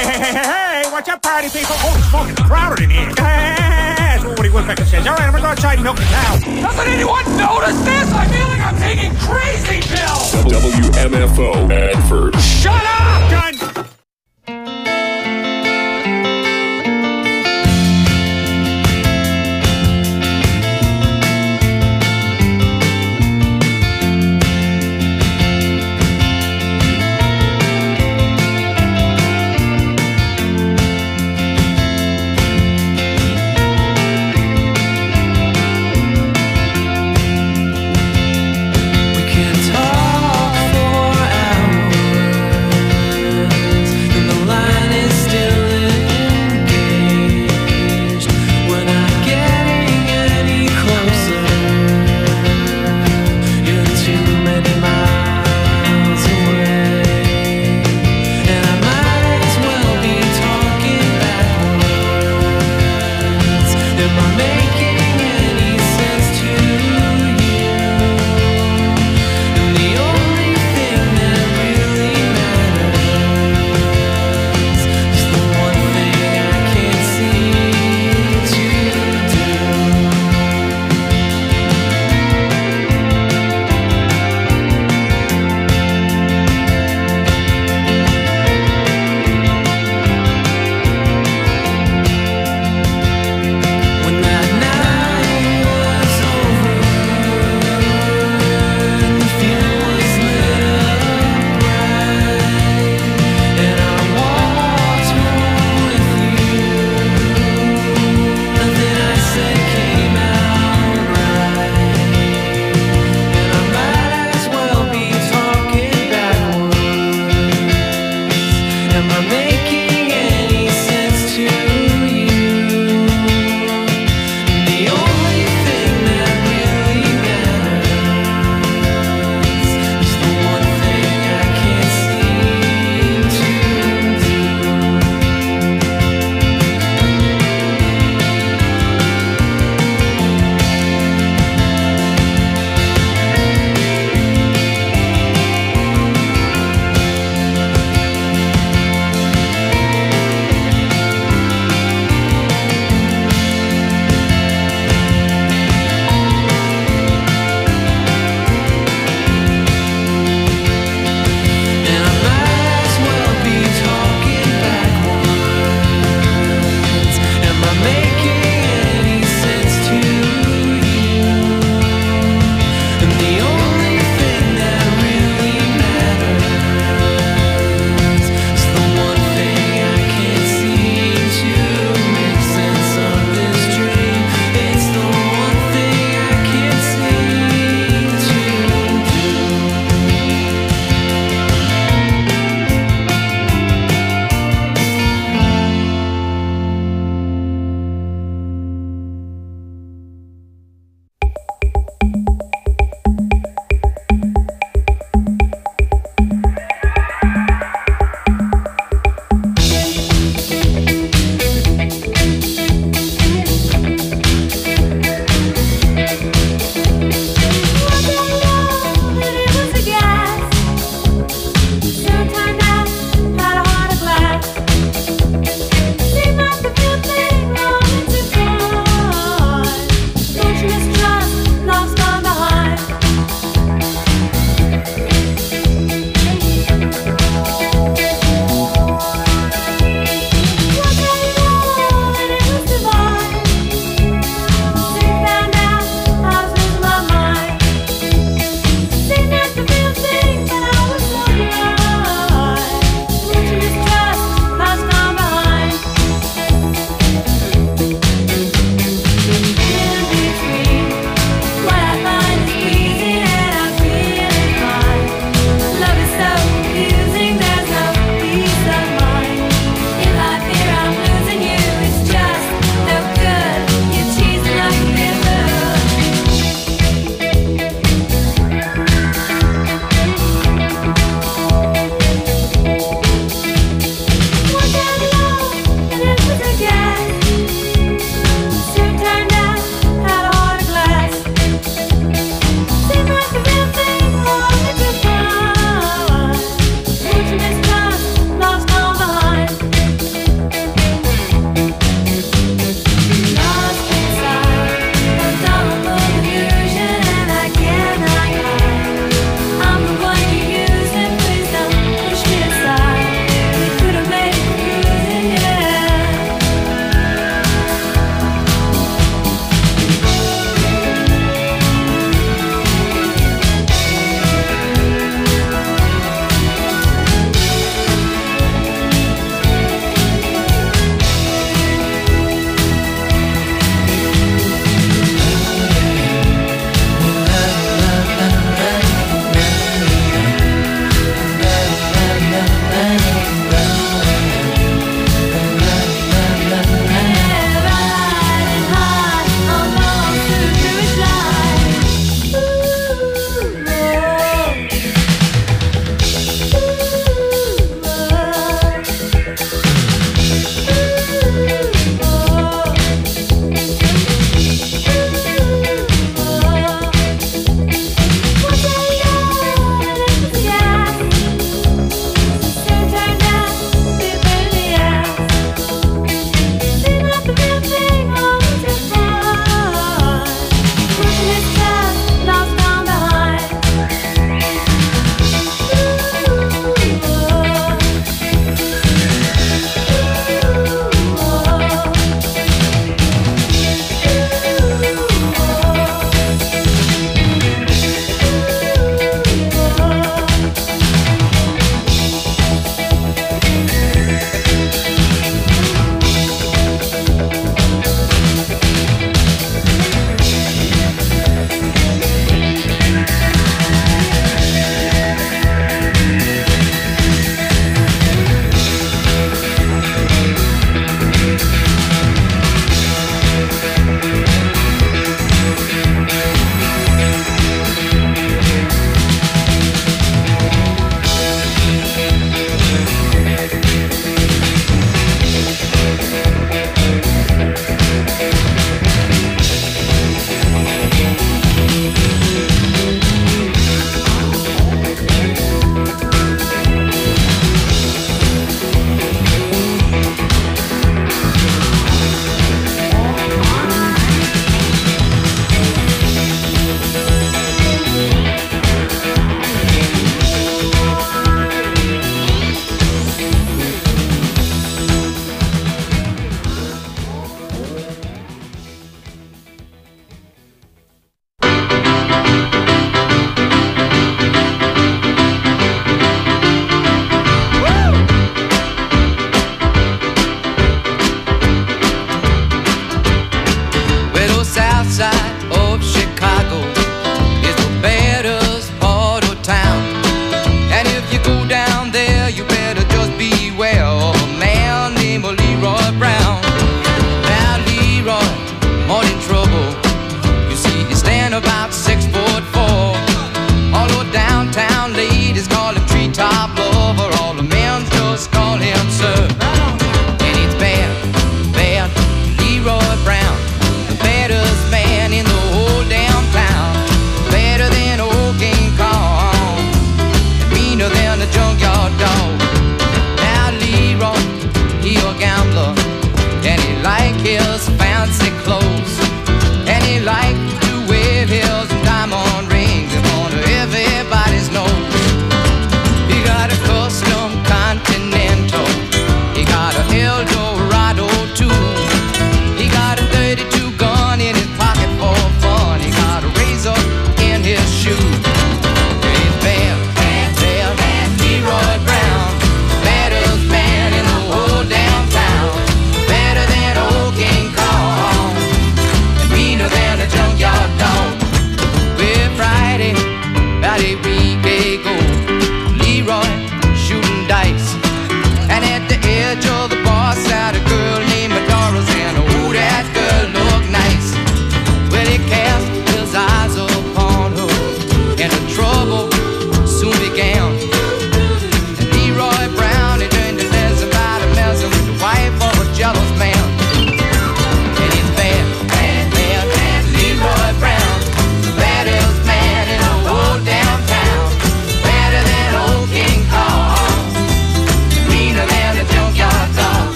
Hey, watch out, party people. Oh, smoking crowded in here. That's what Woody Woodpecker says. All right, I'm gonna go outside and milk the cow. Doesn't anyone notice this? I feel like I'm taking crazy pills. WMFO Adford. Shut up! Done.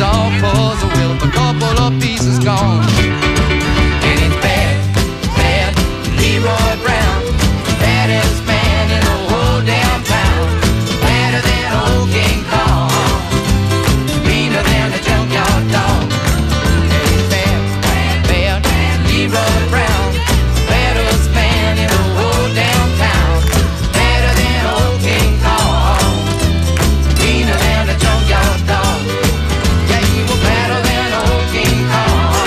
all pulls the wheel, a couple of pieces gone. And it's bad, bad, Leroy Brown, baddest man in the whole damn town, badder than old King Kong, meaner than a junkyard dog. And it's bad, bad, bad, Leroy Brown, baddest man in the whole damn town, badder than old King Kong, meaner than a junkyard dog. Yeah, he was badder than old King Kong,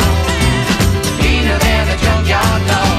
meaner than a junkyard dog.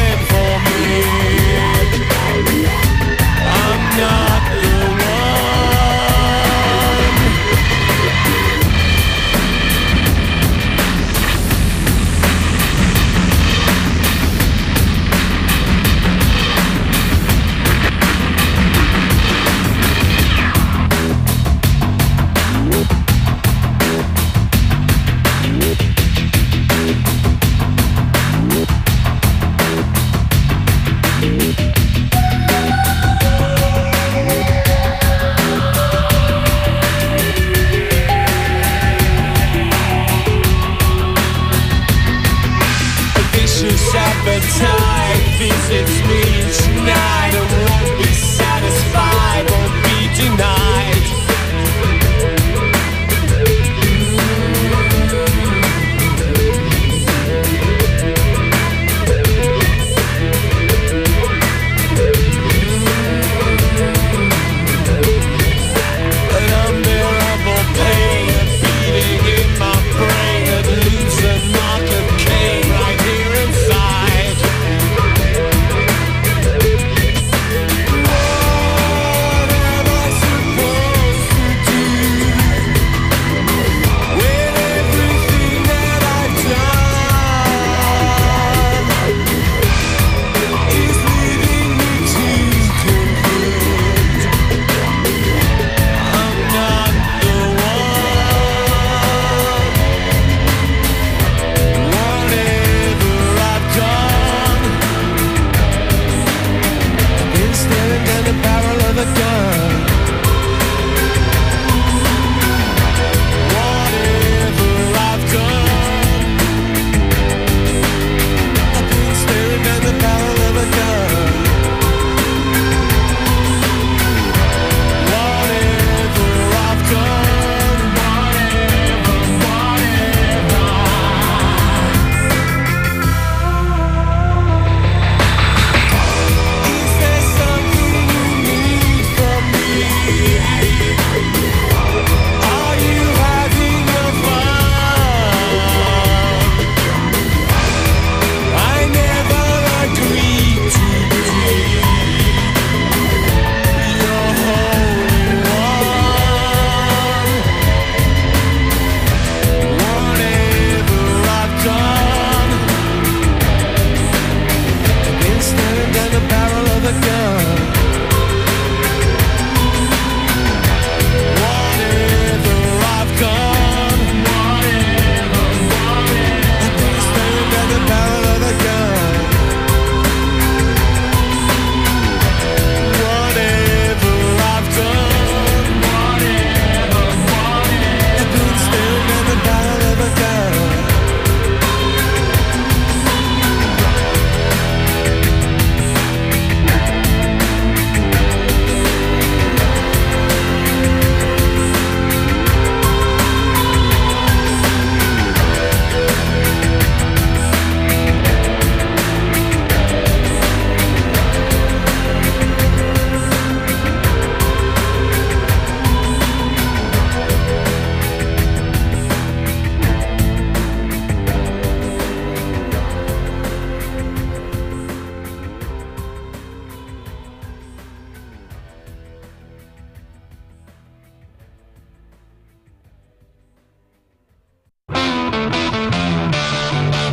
I'm not the one.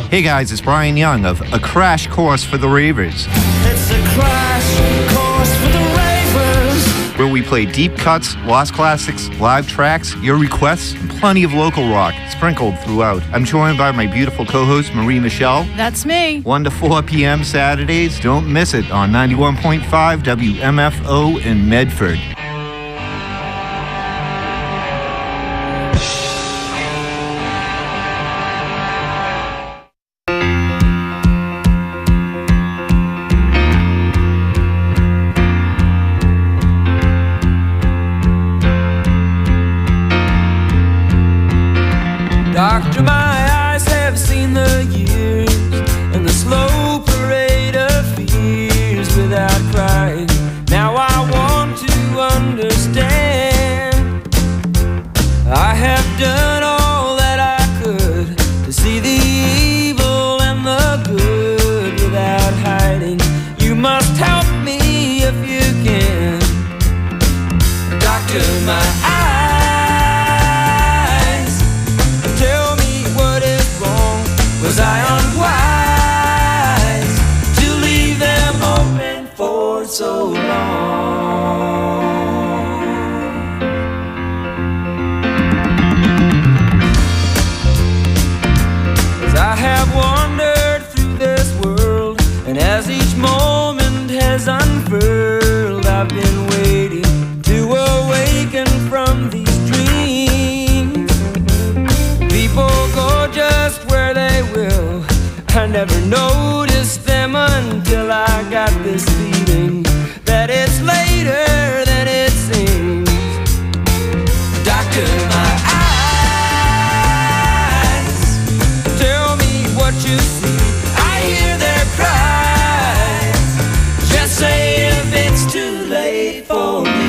Hey guys, it's Brian Young of A Crash Course for the Ravers. It's a crash course for the Ravers, where we play deep cuts, lost classics, live tracks, your requests, and plenty of local rock sprinkled throughout. I'm joined by my beautiful co-host, Marie Michelle. That's me. 1 to 4 p.m. Saturdays. Don't miss it on 91.5 WMFO in Medford. Doctor, my eyes have seen the years and the slow parade of fears without crying. Now I want to understand. I have done all that I could to see the evil and the good without hiding. You must help me if you can. Doctor, my eyes, was I unwise to leave them open for so long? 'Cause I have wandered through this world, and as each moment has unfurled, I've been waiting to awaken from these dreams. People go just where they will. I never noticed them until I got this feeling that it's later than it seems. Doctor, my eyes, tell me what you see. I hear their cries. Just say if it's too late for me.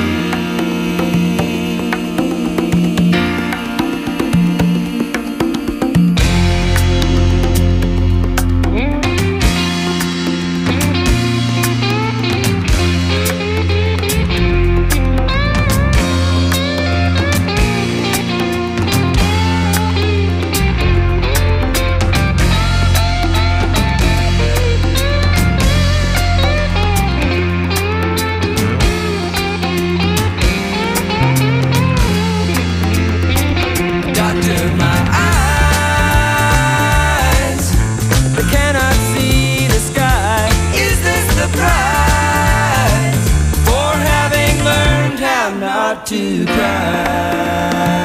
To cry.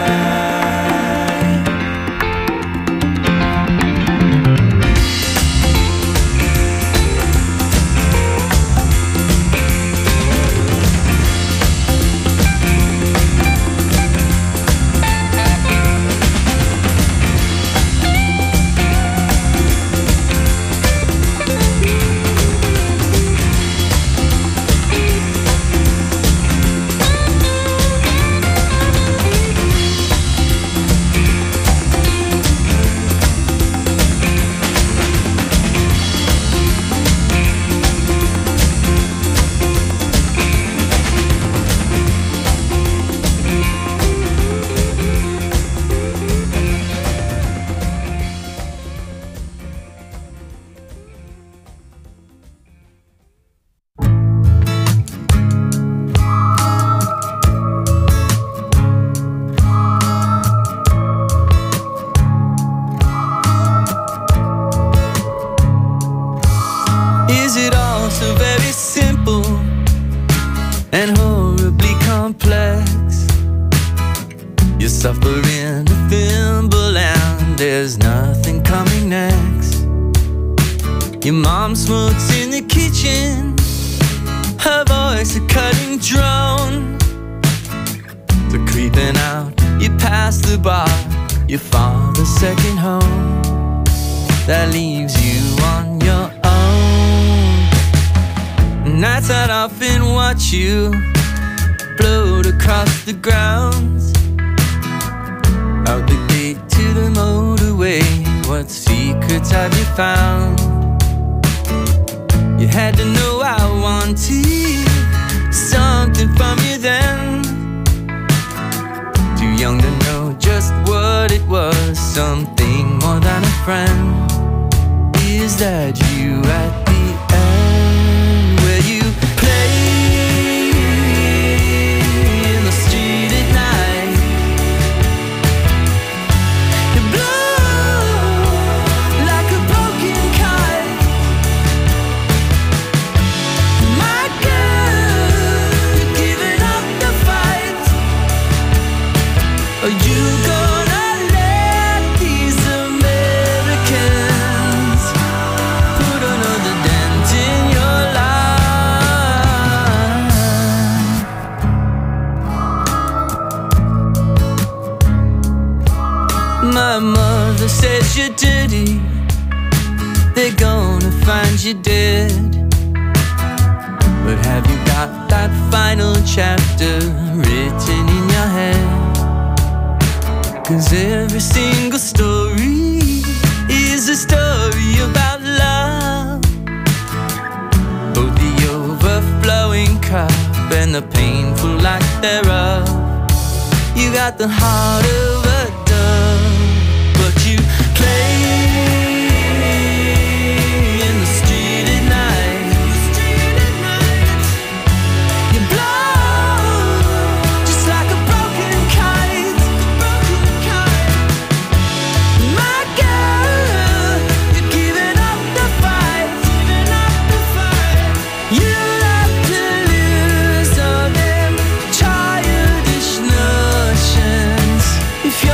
Is it all so very simple and horribly complex? You're suffering a thimble and there's nothing coming next. Your mom smokes in the kitchen, her voice a cutting drone. So creeping out, you pass the bar, your father's second home. That leaves you on your own. Nights I'd often watch you float across the grounds, out the gate to the motorway. What secrets have you found? You had to know I wanted something from you then. Too young to know just what it was, something more than a friend. beside you at the end where you play in the street at night. You blow like a broken kite. My girl, you're giving up the fight. Are you gonna let these Americans put another dent in your life? My mother says you're dirty. They're gonna find you dead. But have you got that final chapter written in your head? 'Cause every single story is a story about love. Both the overflowing cup and the painful lack thereof. You got the heart of a dove, but you play in the street at night. You blow just like a broken kite. My girl, you're giving up the fight. You'll have to lose all them childish notions if you're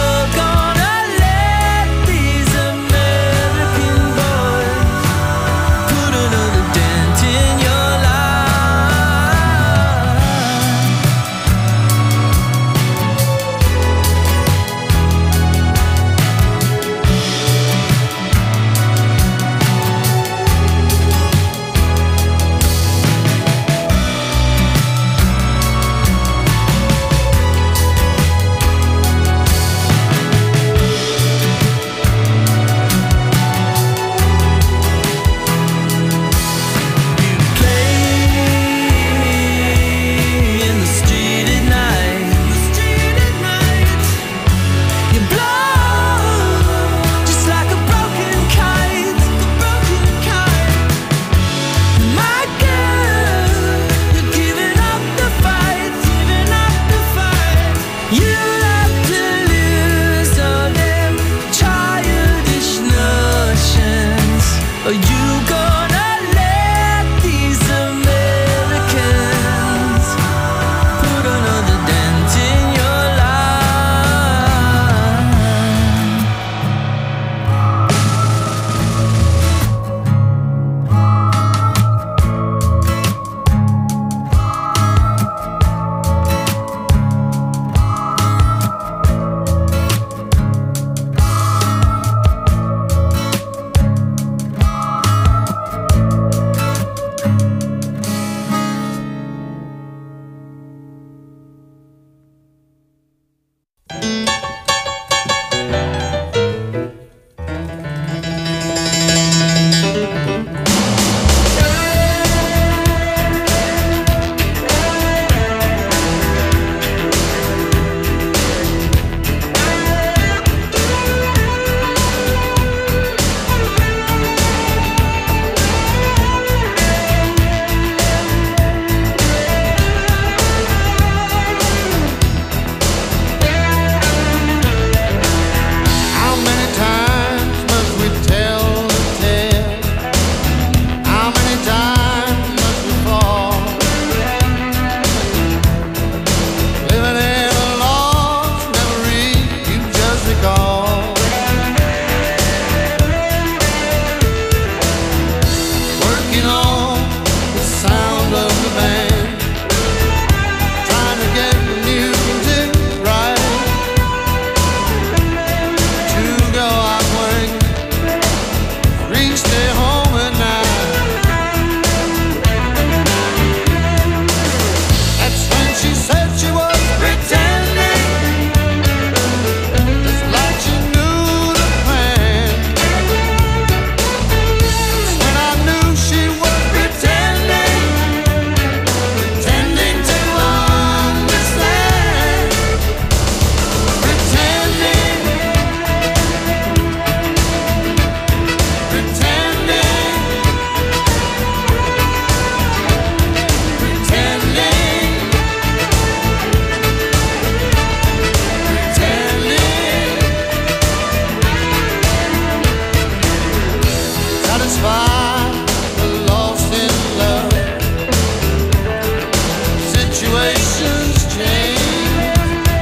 situations change.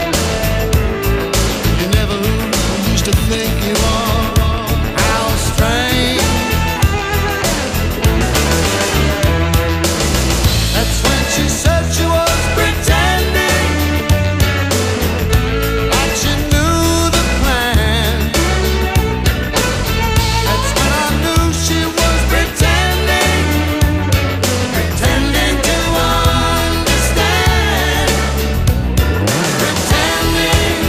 You're never who you used to think you are. How strange. That's when she said she was pretending like she knew the plan. That's when I knew she was pretending, pretending to understand, pretending,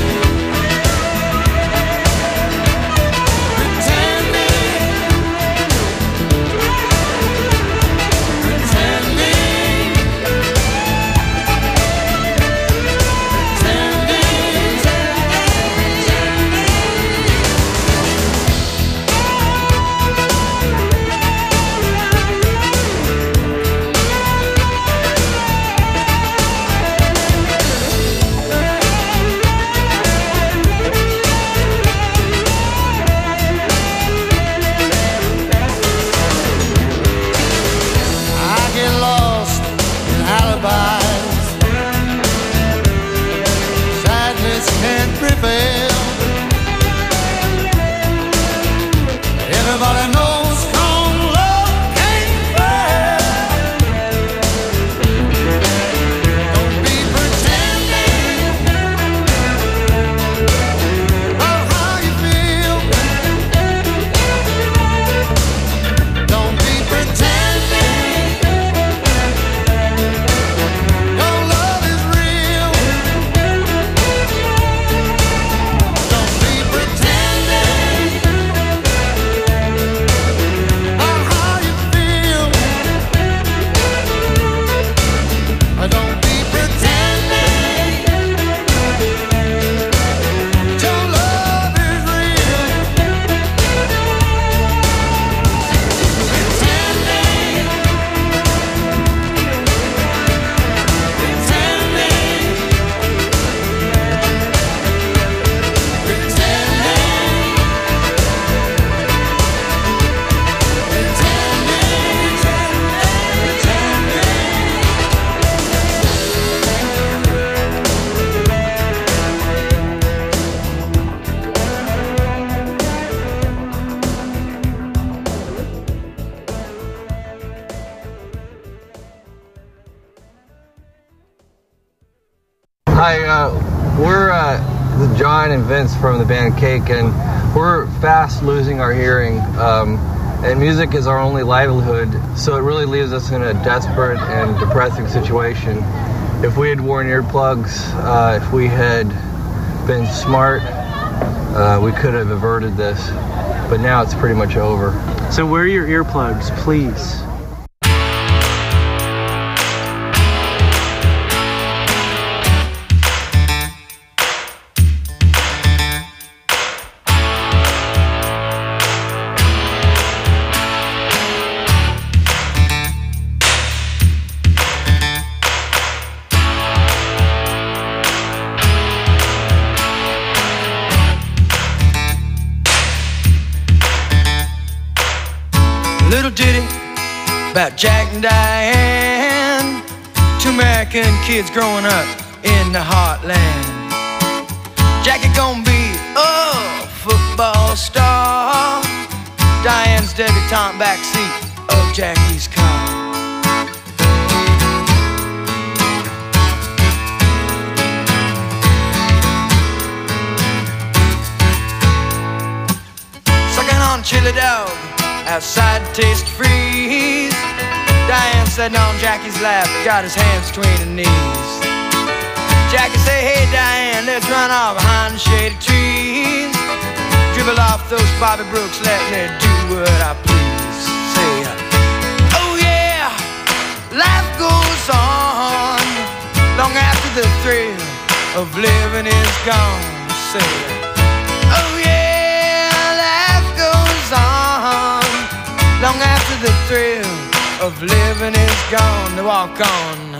I get lost in alibis. Sadness can't prevail. Everybody knows strong love can't fail. Don't be pretending about how you feel. Don't be pretending your love is real. Don't be pretending about how you feel. Don't be pretending your love is real. Pretending, Hi, we're John and Vince from the band Cake, and we're fast losing our hearing, and music is our only livelihood, so it really leaves us in a desperate and depressing situation. If we had worn earplugs, if we had been smart, we could have averted this, but now it's pretty much over. So wear your earplugs, please. Little ditty about Jack and Diane, two American kids growing up in the heartland. Jackie gonna be a football star, Diane's debutante backseat of Jackie's car. Sucking on chili dog outside to taste freeze. Diane sitting on Jackie's lap, got his hands between her knees. Jackie say, hey Diane, let's run off behind the shady trees. Dribble off those Bobby Brooks, let me do what I please. Say, oh yeah, life goes on long after the thrill of living is gone. Say, oh yeah, life goes on long after the thrill of living is gone. To walk on.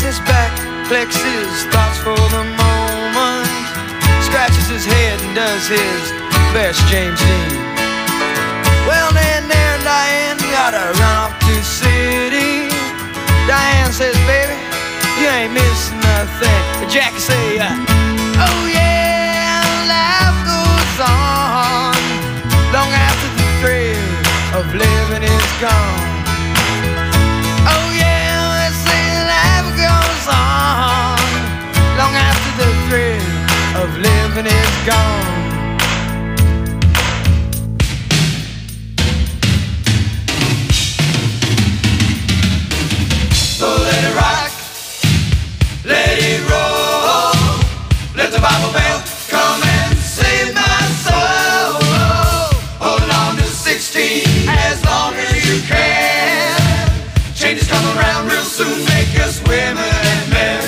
his back, collects his thoughts for the moment, scratches his head and does his best James Dean. Well, then there, Diane, gotta run off to the city. Diane says, baby, you ain't missing nothing. Jackie say, oh yeah, life goes on long after the thrill of living is gone. Oh yeah, they say life goes on long after the thrill of living is gone. So let it rock, let it roll, let the Bible bell come and save my soul. Hold on to 16 as long as you can. Changes come around real soon, make us women and men.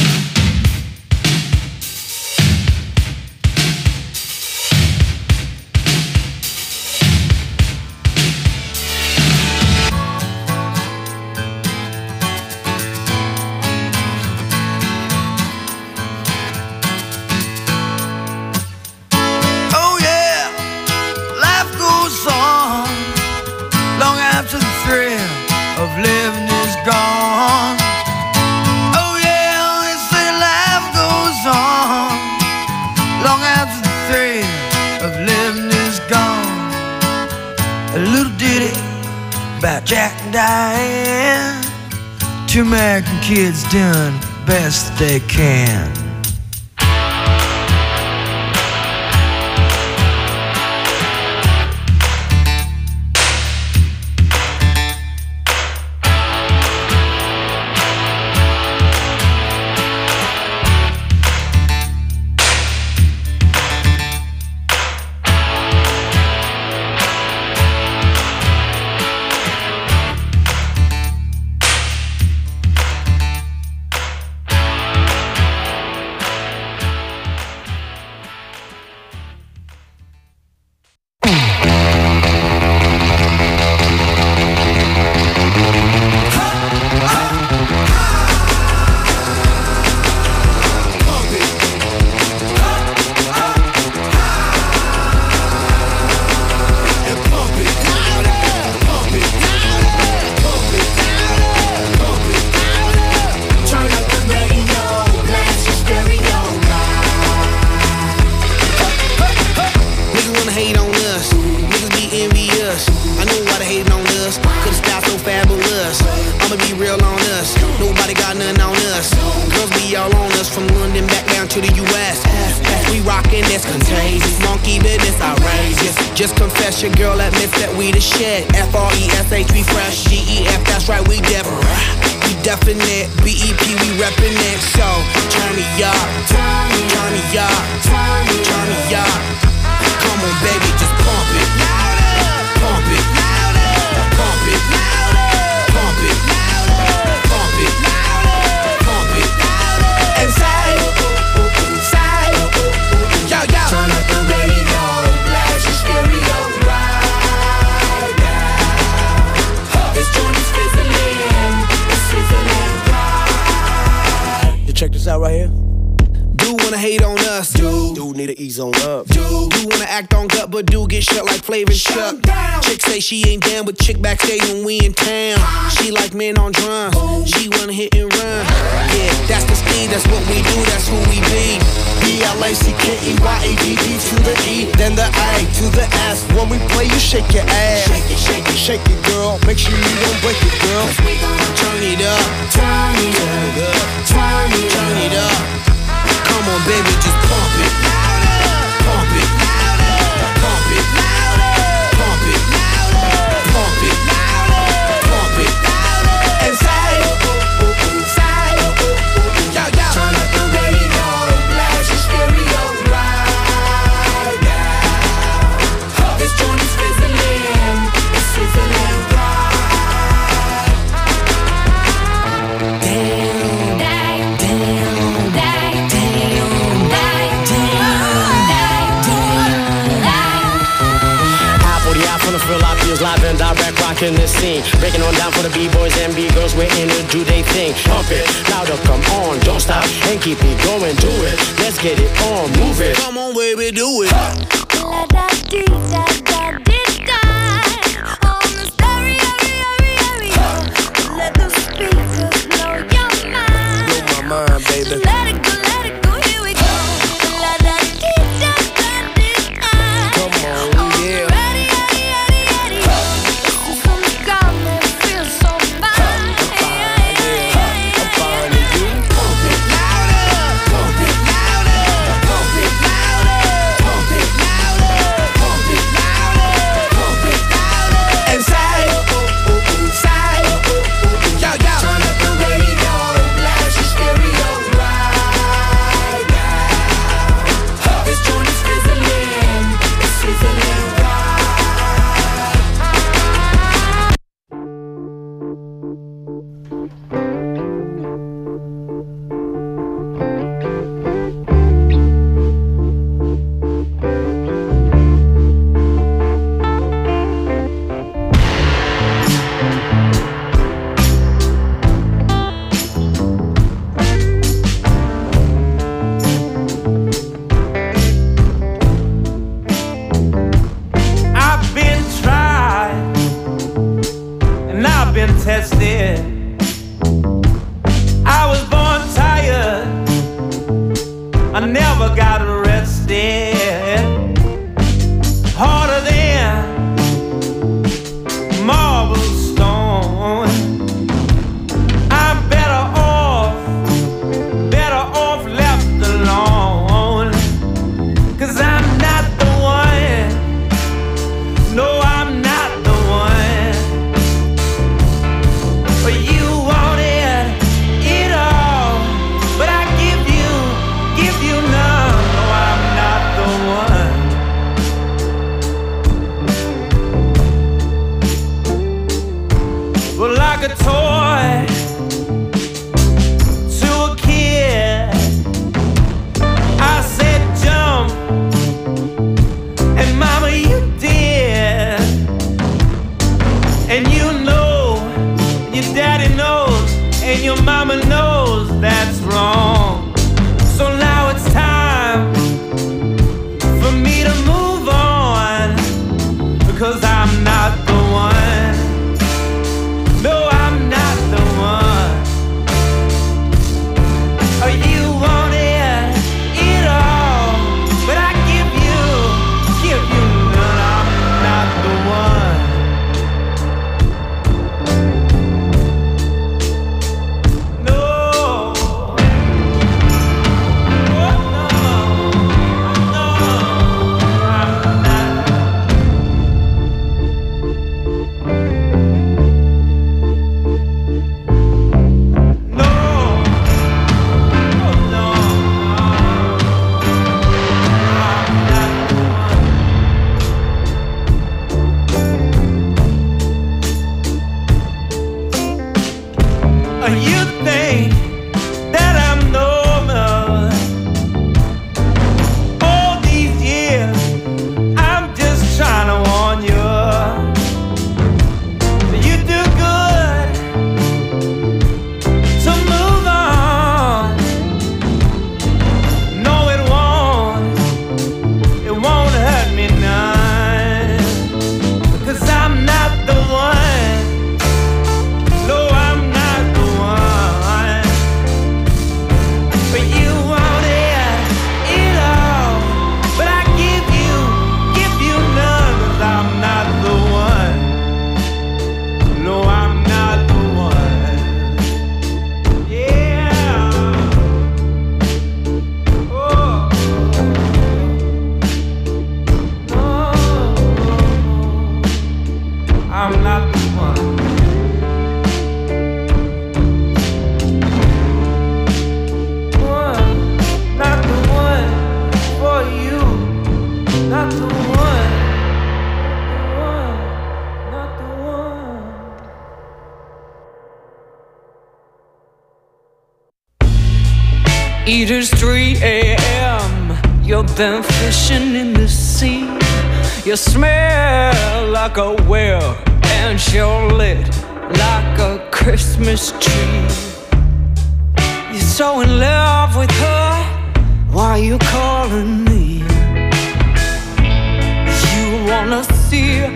Living is gone. Oh yeah, they say life goes on long after the thrill of living is gone. A little ditty about Jack and Diane. Two American kids doing the best they can. Check this out right here. Do wanna hate on us. Do need to ease on up. Do wanna act on gut, but do get shut like Flavor and Chuck. Chick say she ain't down with chick backstage when we in town. She like men on drums. She wanna hit and run. Yeah, that's the speed, that's what we do, that's who we be. B-L-A-C-K-E-Y-A-D-D to the E, then the A to the S. When we play, you shake your ass. Shake it, shake it, shake it, girl. Make sure you don't break it, girl. Turn it up, turn it up, turn it up, turn it up. Come on, baby, just pump it. Pump it. Pump it. Pump it. Pump it. Pump it. And say, turn up the radio, blast your stereo right now. This joint is fizzling, it's sizzling right. rocking the scene. Breaking on down for the B-boys and B-girls, we're in to do they thing. Pump it, louder, come on, don't stop, and keep it going, do it. Let's get it on, move it. Come on, baby, do it. La-da-dee-da-da-dee-da. On the stereo, let the speakers blow your mind. Blow my mind, baby. Let it go, here we go. La-da-dee-da-da-dee-da. Come on, yeah. Ready, this is gonna got me feel so fine. I'm fine, yeah. I'm fine, and you? Pump it louder, pump it louder, pump it louder, pump it louder, pump it louder, pump it louder. And say, say, yo, yo. Turn up the radio, blast your stereo right now. This joint is sizzling, it's sizzling right. I've been tried and I've been tested. I was born tired, I never got arrested. Harder than marble stone. I'm better off left alone. 'Cause I'm not the one. No, I'm not the one. But you wanted it all, but I give you none. No, I'm not the one. But like a toy to a kid, I said jump, and mama, you did. And you know, your daddy knows, and your mama knows that's wrong. So now it's time for me to move on, because I'm not the one. No, I'm not the one. Oh, you wanted it all, but I give you none. I'm not the one. No. Oh, no. No. I'm not. No. Oh, no. I'm not the one. You think that I'm normal? All these years, I'm just trying to warn you. You do good to move on. No, it won't hurt me none. 'Cause I'm not the one. No, I'm not the one. But you wanted it all, but I give you none. 'Cause I'm not the one. No, I'm not the one. Yeah. Oh. No. I'm not the one. Not the one for you. Not the one. Not the one. Eaters 3 a.m. You've been fishing in the sea. You smell like a whale and you're lit like a Christmas tree. You're so in love with her, why you calling me? You wanna see a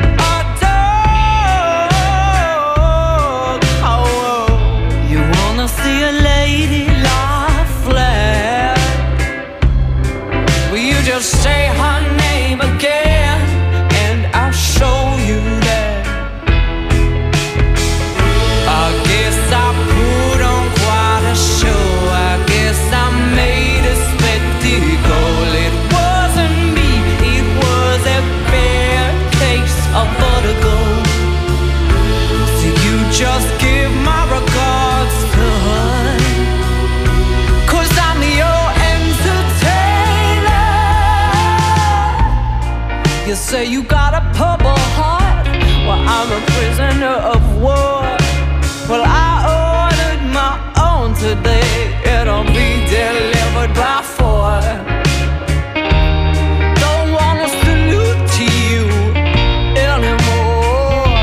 dog, oh, you wanna see a lady lie flat. Will you just say her name again and I'll show you that? I guess I put on quite a show. I guess I made a spectacle. It wasn't me, it was a bad case of vertigo. So you just give my regards to her, 'cause I'm your entertainer. You say you got a purple heart, well I'm a prisoner of war. Well, I ordered my own today. It'll be delivered by 4. Don't wanna salute to you anymore.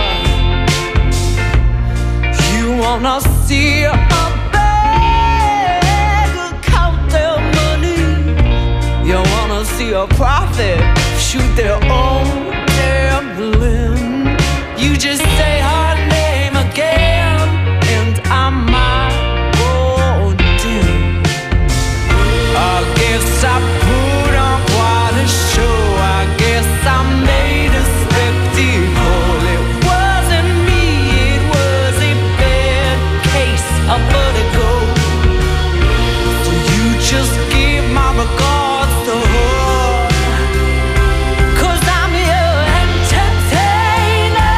You wanna see a bag of count their money. You wanna see a prophet shoot their own damn limb. You just say her name again and I might go dim. I guess I put on quite a show. I guess I made a spectacle. It wasn't me, it was a bad case of vertigo. So you just give my regards to her, 'cause I'm your entertainer.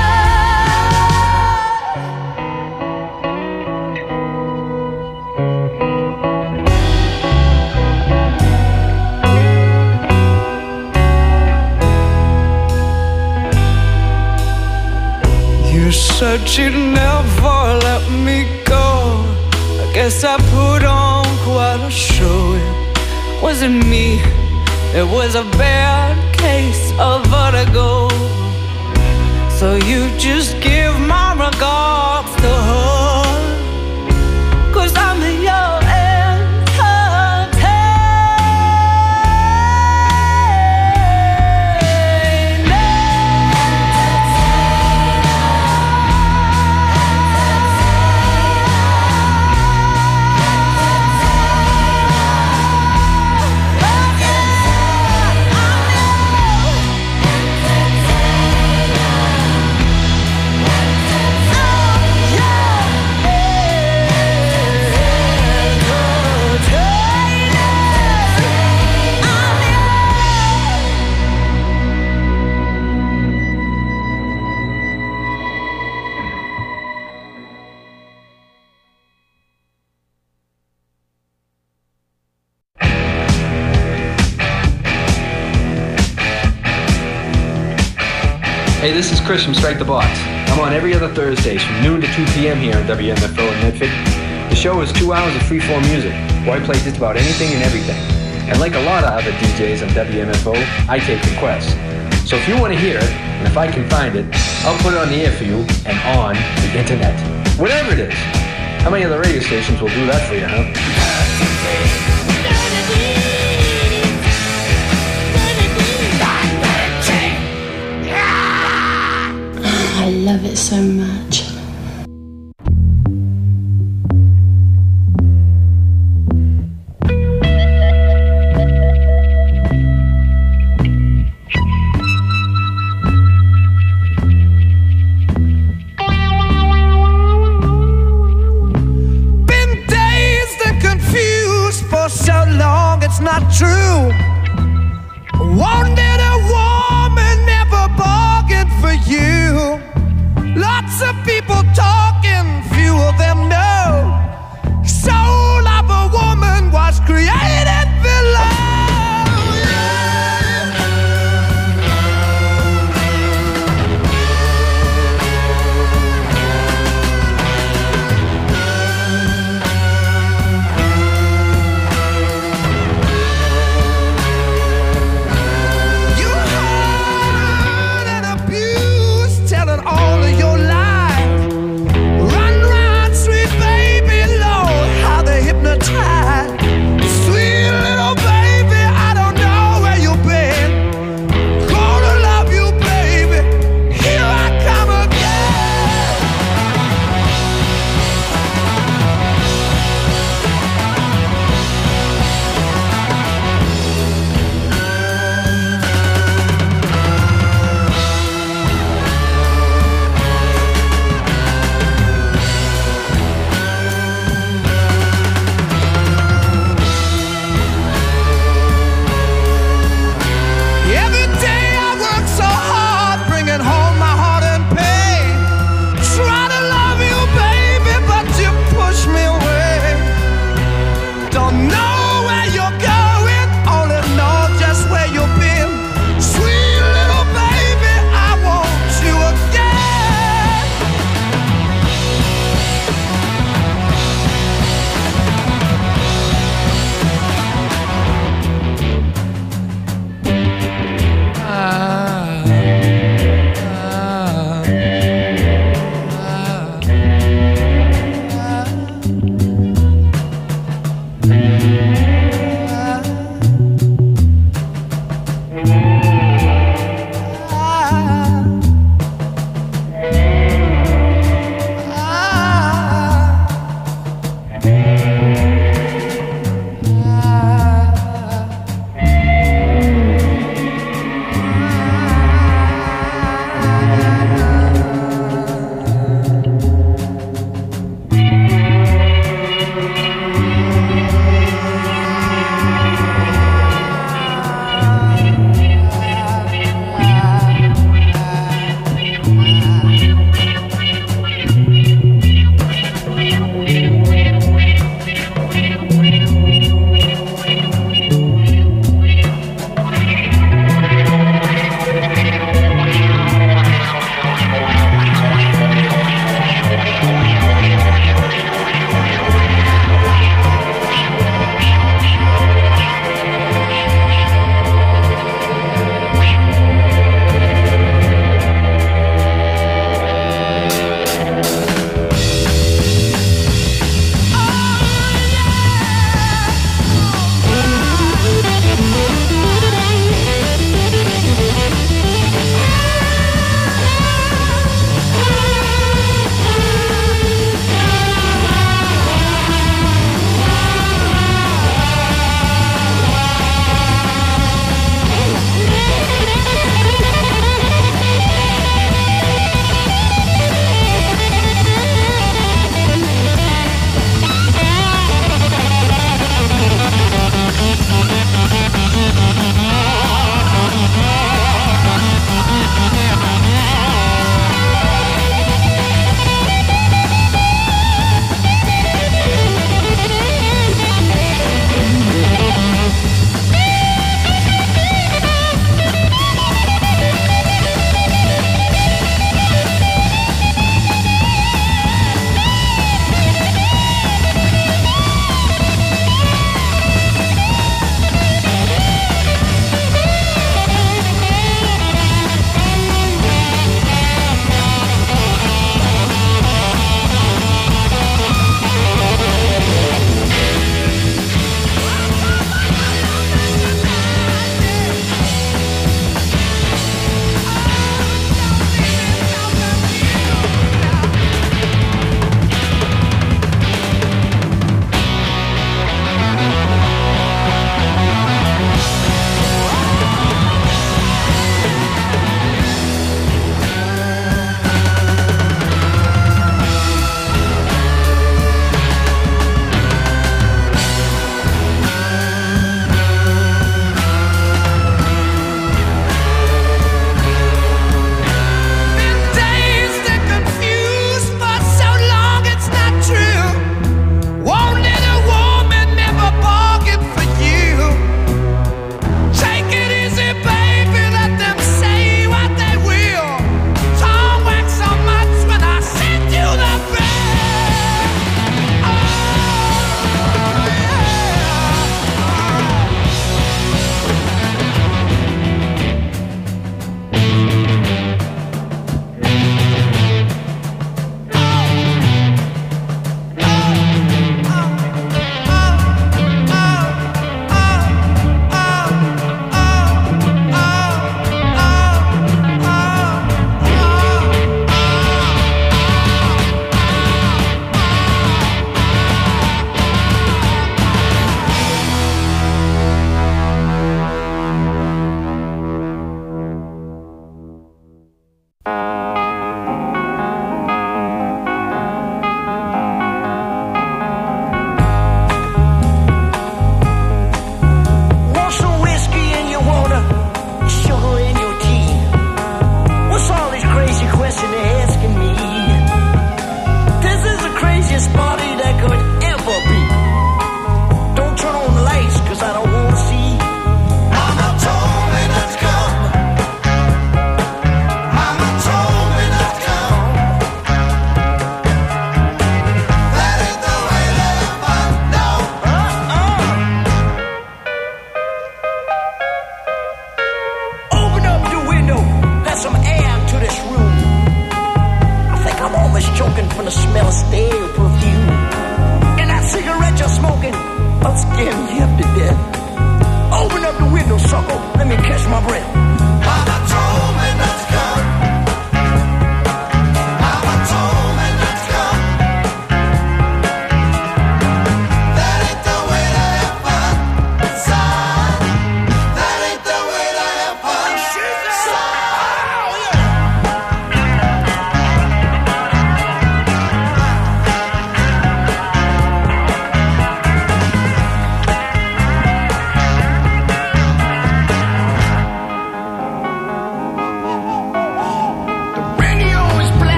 You said you'd never let me go. I guess I put on quite a show. It wasn't me, it was a bad case of vertigo. So you just give my regards to her, 'cause I'm your Hey, this is Chris from Strike the Box. I'm on every other Thursdays from noon to 2 p.m. here on WMFO in Medford. The show is 2 hours of free-form music, where I play just about anything and everything. And like a lot of other DJs on WMFO, I take requests. So if you want to hear it, and if I can find it, I'll put it on the air for you and on the internet. Whatever it is. How many other radio stations will do that for you, huh? I love it so much. Been dazed and confused for so long, it's not true. Wanted a woman, never bargained for you. Lots of people talking, few of them know. Soul of a woman was created below.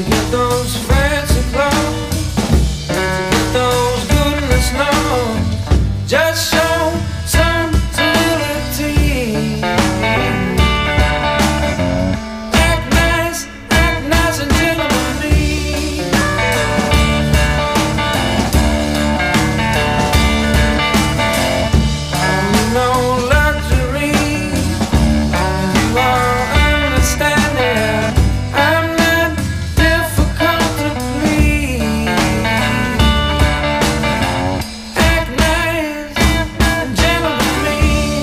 get those fancy clothes, to get those goodness known, just show some civility. Act nice and gentlemanly. No luxury, you are understanding. I'm not difficult to please. Act nice and gentlemanly.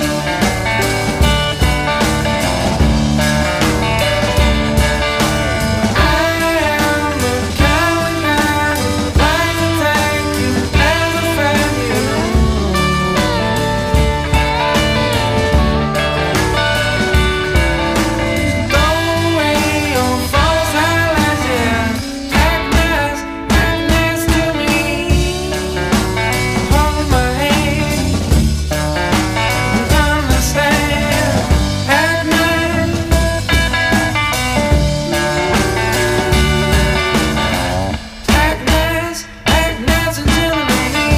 I am the kind who'd like to thank you as a friend. Throw away your false highlights and act nice to me. Hold my hand and understand. Act nice. Act nice and gentlemanly.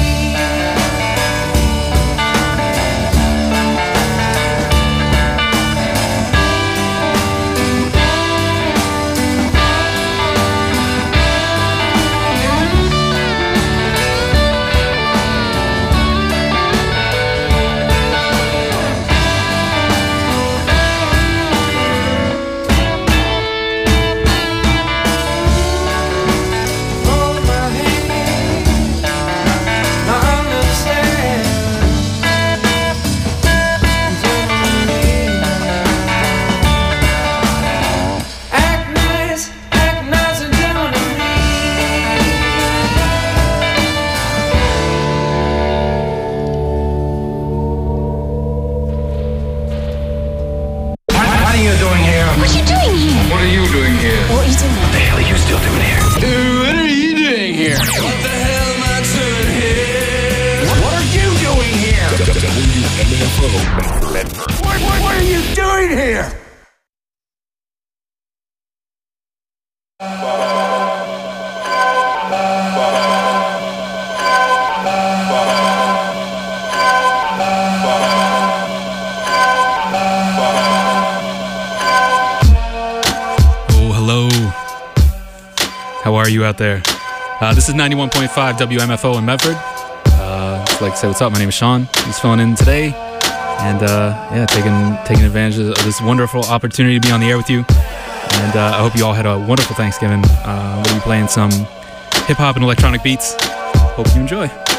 Hold my hand, I understand. Gentlemanly. Act nice and gentlemanly. What are you doing here? What are you doing here? What are you doing here? What are you doing? What the hell are you still doing here? What are you doing here? What the hell am I doing here? What are you doing here? WMFO Medford. What are you doing here? Oh, hello. How are you out there? This is 91.5 WMFO in Medford. Just like to say what's up. My name is Sean. Just filling in today. And yeah, taking advantage of this wonderful opportunity to be on the air with you. And I hope you all had a wonderful Thanksgiving. We'll be playing some hip-hop and electronic beats. Hope you enjoy.